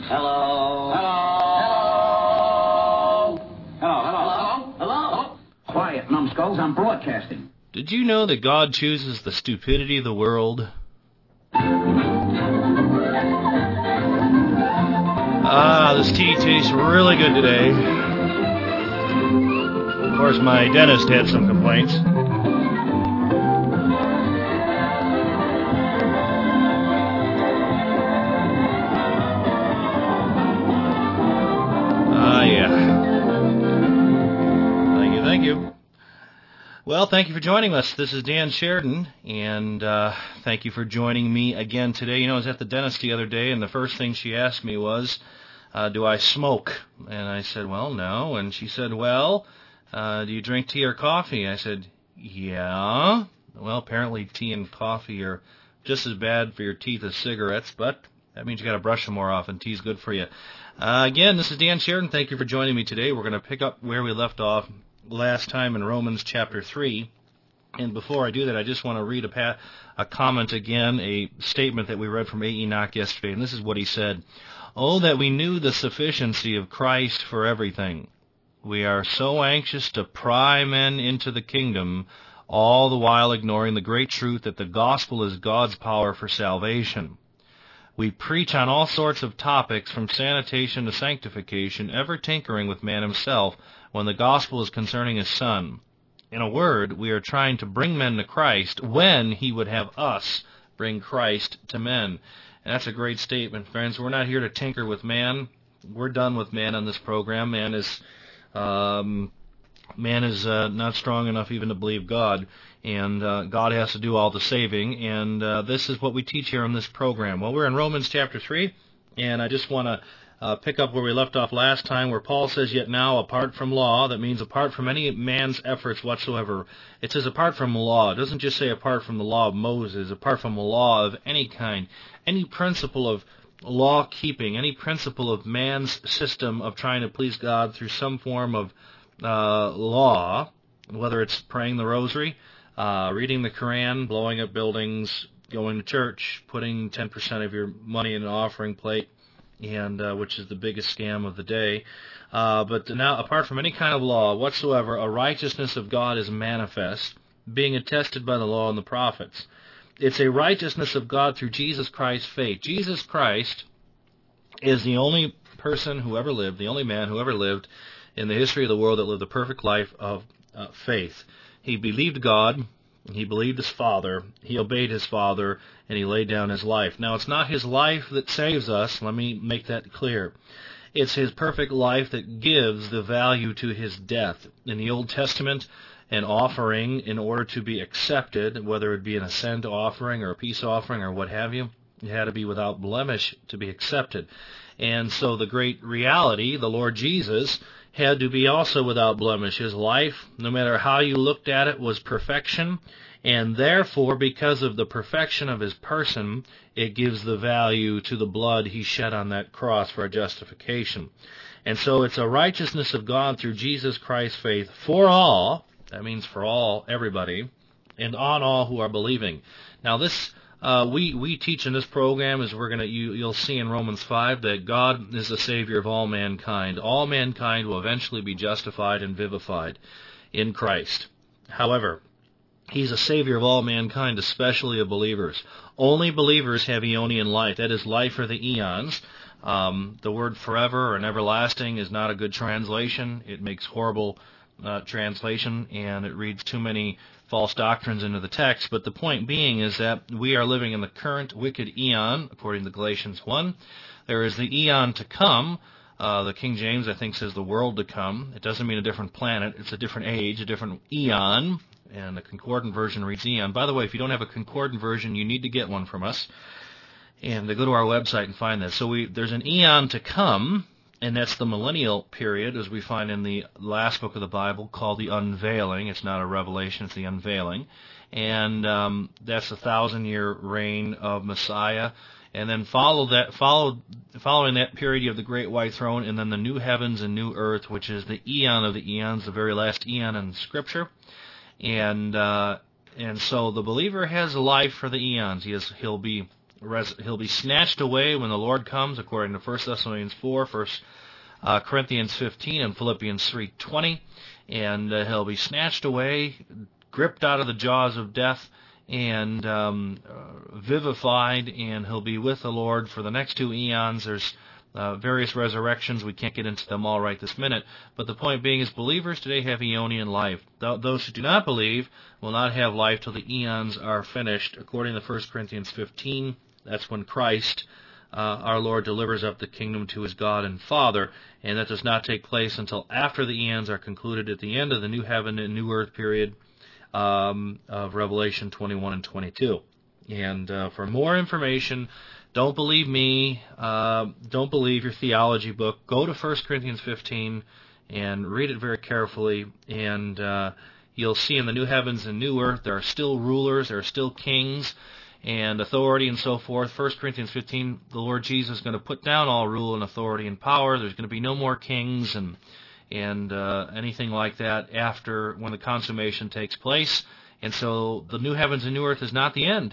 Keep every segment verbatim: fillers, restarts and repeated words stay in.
Hello. Hello. Hello. Hello. Hello. Hello. Quiet, numbskulls. I'm broadcasting. Did you know that God chooses the stupidity of the world? Ah, this tea tastes really good today. Of course, my dentist had some complaints. Ah, yeah. Thank you, thank you. Well, thank you for joining us. This is Dan Sheridan, and uh, thank you for joining me again today. You know, I was at the dentist the other day, and the first thing she asked me was, uh, do I smoke? And I said, well, no. And she said, well, uh, do you drink tea or coffee? I said, yeah. Well, apparently tea and coffee are just as bad for your teeth as cigarettes, but that means you got to brush them more often. Tea's good for you. Uh, again, this is Dan Sheridan. Thank you for joining me today. We're going to pick up where we left off last time in Romans chapter three. And before I do that, I just want to read a, pa- a comment again, a statement that we read from A. Enoch yesterday. And this is what he said. Oh, that we knew the sufficiency of Christ for everything. We are so anxious to pry men into the kingdom, all the while ignoring the great truth that the gospel is God's power for salvation. We preach on all sorts of topics from sanitation to sanctification, ever tinkering with man himself when the gospel is concerning his Son. In a word, we are trying to bring men to Christ when he would have us bring Christ to men. And that's a great statement, friends. We're not here to tinker with man. We're done with man on this program. Man is um, man is uh, not strong enough even to believe God. And uh, God has to do all the saving, and uh, this is what we teach here on this program. Well, we're in Romans chapter three, and I just want to uh, pick up where we left off last time, where Paul says, yet now, apart from law, that means apart from any man's efforts whatsoever. It says apart from law. It doesn't just say apart from the law of Moses, apart from a law of any kind, any principle of law-keeping, any principle of man's system of trying to please God through some form of uh, law, whether it's praying the rosary, Uh, reading the Quran, blowing up buildings, going to church, putting ten percent of your money in an offering plate, and uh, which is the biggest scam of the day. Uh, but now, apart from any kind of law whatsoever, a righteousness of God is manifest, being attested by the law and the prophets. It's a righteousness of God through Jesus Christ's faith. Jesus Christ is the only person who ever lived, the only man who ever lived in the history of the world that lived a perfect life of uh, faith. He believed God, he believed his Father, he obeyed his Father, and he laid down his life. Now, it's not his life that saves us, let me make that clear. It's his perfect life that gives the value to his death. In the Old Testament, an offering, in order to be accepted, whether it be an ascent offering or a peace offering or what have you, it had to be without blemish to be accepted. And so the great reality, the Lord Jesus, had to be also without blemish. His life, no matter how you looked at it, was perfection, and therefore, because of the perfection of his person, it gives the value to the blood he shed on that cross for our justification. And so it's a righteousness of God through Jesus Christ's faith for all, that means for all, everybody, and on all who are believing. Now this Uh, we, we teach in this program, as we're gonna, you, you'll see in Romans five, that God is the Savior of all mankind. All mankind will eventually be justified and vivified in Christ. However, he's a Savior of all mankind, especially of believers. Only believers have Aeonian life. That is life for the eons. Um, the word forever and everlasting is not a good translation. It makes horrible uh, translation, and it reads too many false doctrines into the text, but the point being is that we are living in the current wicked eon, according to Galatians one. There is the eon to come. Uh, the King James, I think, says the world to come. It doesn't mean a different planet. It's a different age, a different eon, and the concordant version reads eon. By the way, if you don't have a concordant version, you need to get one from us, and to go to our website and find that. So we, there's an eon to come, and that's the millennial period, as we find in the last book of the Bible, called the unveiling. It's not a revelation, it's the unveiling. And um, that's the thousand-year reign of Messiah. And then follow that, follow, following that period, you have the great white throne, and then the new heavens and new earth, which is the eon of the eons, the very last eon in Scripture. And uh, and so the believer has a life for the eons. He has, he'll be res- he'll be snatched away when the Lord comes, according to First Thessalonians four, First uh, Corinthians fifteen, and Philippians three twenty. And uh, he'll be snatched away, gripped out of the jaws of death, and um, uh, vivified, and he'll be with the Lord for the next two eons. There's uh, various resurrections. We can't get into them all right this minute. But the point being is believers today have Aeonian life. Th- those who do not believe will not have life till the eons are finished. According to First Corinthians fifteen, that's when Christ, uh, our Lord, delivers up the kingdom to his God and Father. And that does not take place until after the eons are concluded at the end of the new heaven and new earth period um, of Revelation twenty-one and twenty-two. And uh, for more information, don't believe me, uh, don't believe your theology book. Go to First Corinthians fifteen and read it very carefully, and uh, you'll see in the new heavens and new earth there are still rulers, there are still kings and authority and so forth. First Corinthians fifteen, the Lord Jesus is going to put down all rule and authority and power. There's going to be no more kings and and uh, anything like that after when the consummation takes place. And so the new heavens and new earth is not the end.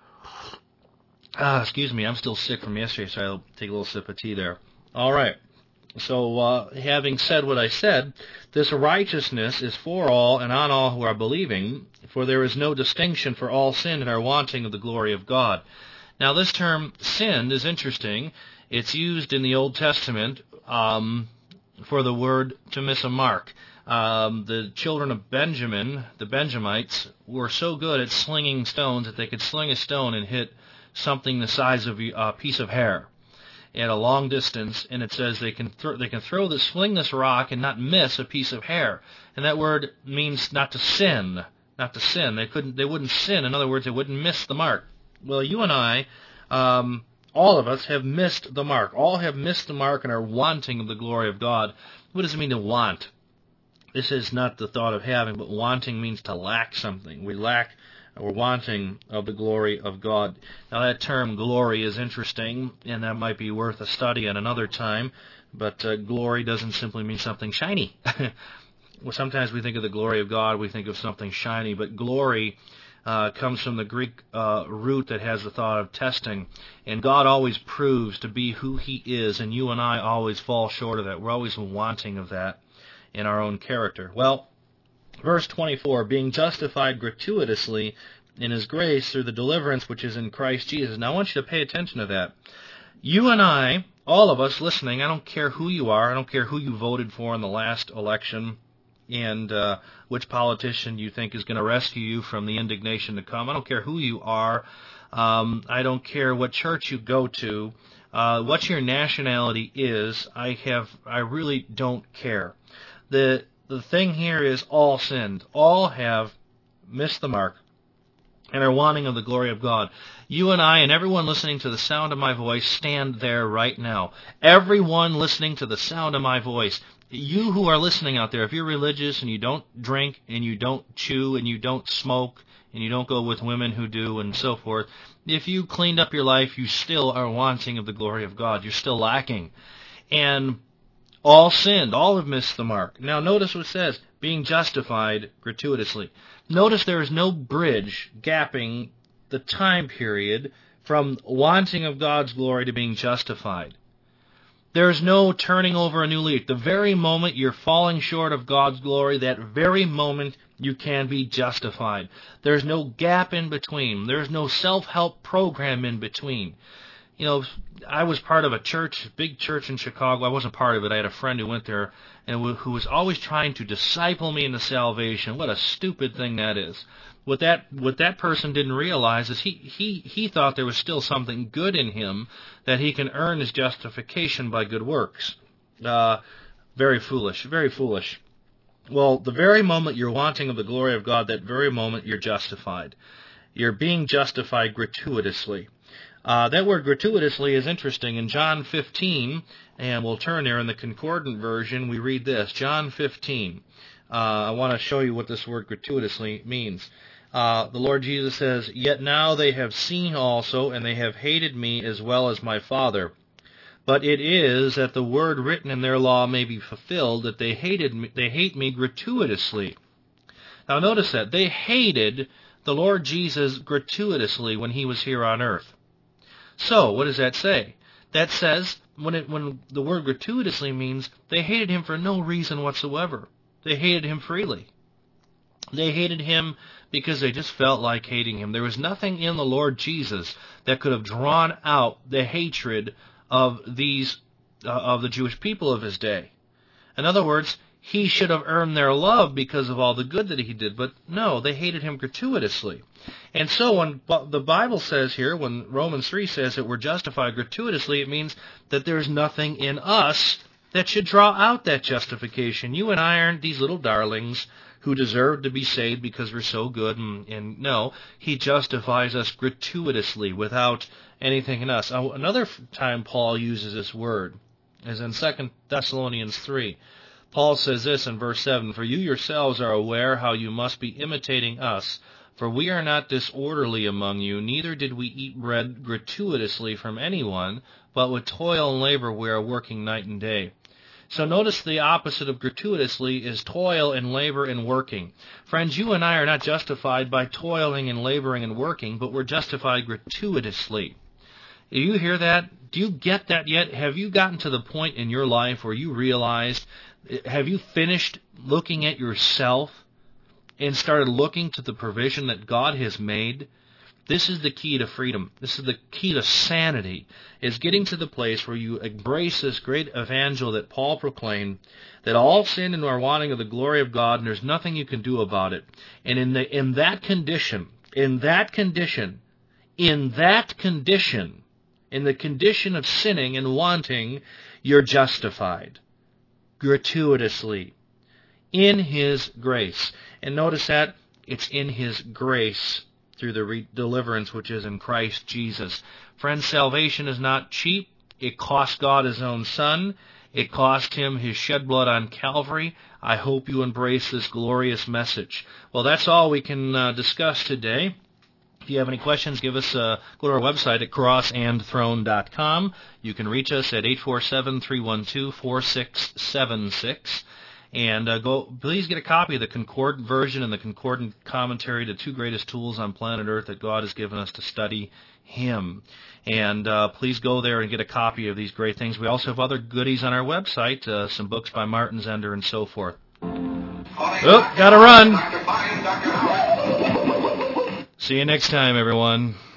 Ah, excuse me, I'm still sick from yesterday, so I'll take a little sip of tea there. All right. So, uh, having said what I said, this righteousness is for all and on all who are believing, for there is no distinction, for all sin and are wanting of the glory of God. Now, this term, sinned, is interesting. It's used in the Old Testament um, for the word to miss a mark. Um, the children of Benjamin, the Benjamites, were so good at slinging stones that they could sling a stone and hit something the size of a piece of hair at a long distance, and it says they can th- they can throw this, fling this rock and not miss a piece of hair. And that word means not to sin, not to sin. They couldn't, they wouldn't sin. In other words, they wouldn't miss the mark. Well, you and I, um, all of us have missed the mark. All have missed the mark and are wanting of the glory of God. What does it mean to want? This is not the thought of having, but wanting means to lack something. We lack or wanting of the glory of God. Now that term glory is interesting, and that might be worth a study at another time, but uh, glory doesn't simply mean something shiny. Well, sometimes we think of the glory of God, we think of something shiny, but glory uh, comes from the Greek uh, root that has the thought of testing, and God always proves to be who He is, and you and I always fall short of that. We're always wanting of that in our own character. Well, verse twenty-four, being justified gratuitously in His grace through the deliverance which is in Christ Jesus. Now I want you to pay attention to that. You and I, all of us listening, I don't care who you are, I don't care who you voted for in the last election, and uh, which politician you think is going to rescue you from the indignation to come. I don't care who you are. Um, I don't care what church you go to. Uh, what your nationality is, I have, I really don't care. The The thing here is all sinned. All have missed the mark and are wanting of the glory of God. You and I and everyone listening to the sound of my voice stand there right now. Everyone listening to the sound of my voice. You who are listening out there, if you're religious and you don't drink and you don't chew and you don't smoke and you don't go with women who do and so forth, if you cleaned up your life, you still are wanting of the glory of God. You're still lacking. And all sinned, all have missed the mark. Now notice what it says, being justified gratuitously. Notice there is no bridge gapping the time period from wanting of God's glory to being justified. There is no turning over a new leaf. The very moment you're falling short of God's glory, that very moment you can be justified. There's no gap in between. There's no self-help program in between. You know, I was part of a church, big church in Chicago. I wasn't part of it. I had a friend who went there and who was always trying to disciple me into salvation. What a stupid thing that is. What that what that person didn't realize is he, he, he thought there was still something good in him, that he can earn his justification by good works. Uh, very foolish, very foolish. Well, the very moment you're wanting of the glory of God, that very moment you're justified. You're being justified gratuitously. Uh, that word gratuitously is interesting. In John fifteen, and we'll turn there in the Concordant version, we read this. John fifteen. Uh, I want to show you what this word gratuitously means. Uh, the Lord Jesus says, "Yet now they have seen also, and they have hated me as well as my Father. But it is that the word written in their law may be fulfilled, that they hated me, they hate me gratuitously." Now notice that. They hated the Lord Jesus gratuitously when He was here on earth. So, what does that say? That says, when it, when the word gratuitously means they hated him for no reason whatsoever. They hated him freely. They hated him because they just felt like hating him. There was nothing in the Lord Jesus that could have drawn out the hatred of these uh, of the Jewish people of his day. In other words, he should have earned their love because of all the good that he did, but no, they hated him gratuitously. And so when the Bible says here, when Romans three says that we're justified gratuitously, it means that there's nothing in us that should draw out that justification. You and I aren't these little darlings who deserve to be saved because we're so good, and, and no, he justifies us gratuitously without anything in us. Another time Paul uses this word is in Second Thessalonians three. Paul says this in verse seven, "For you yourselves are aware how you must be imitating us, for we are not disorderly among you, neither did we eat bread gratuitously from anyone, but with toil and labor we are working night and day." So notice the opposite of gratuitously is toil and labor and working. Friends, you and I are not justified by toiling and laboring and working, but we're justified gratuitously. Do you hear that? Do you get that yet? Have you gotten to the point in your life where you realized, have you finished looking at yourself and started looking to the provision that God has made? This is the key to freedom. This is the key to sanity, is getting to the place where you embrace this great evangel that Paul proclaimed, that all sin and are wanting of the glory of God, and there's nothing you can do about it. And in the in that condition, in that condition, in that condition, in the condition of sinning and wanting, you're justified gratuitously in His grace. And notice that it's in His grace through the re- deliverance which is in Christ Jesus. Friends, salvation is not cheap. It cost God His own Son. It cost Him His shed blood on Calvary. I hope you embrace this glorious message. Well, that's all we can uh, discuss today. If you have any questions, give us uh, go to our website at cross and throne dot com. You can reach us at eight four seven, three one two, four six seven six. And uh, go. Please get a copy of the Concordant version and the Concordant commentary, the two greatest tools on planet Earth that God has given us to study Him. And uh, please go there and get a copy of these great things. We also have other goodies on our website, uh, some books by Martin Zender and so forth. Oh, gotta run. See you next time, everyone.